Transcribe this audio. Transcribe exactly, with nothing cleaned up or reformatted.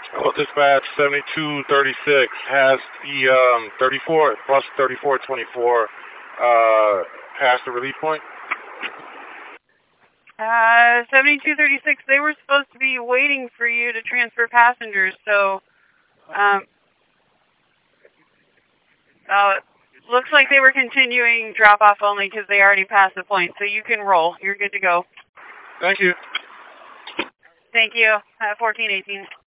Well, dispatch seventy-two thirty-six has the um, thirty-four, bus thirty-four twenty-four, uh, past the relief point. Uh, seventy-two thirty-six, they were supposed to be waiting for you to transfer passengers, so, um, uh, looks like they were continuing drop-off only because they already passed the point, so you can roll. You're good to go. Thank you. Thank you. Uh, fourteen eighteen.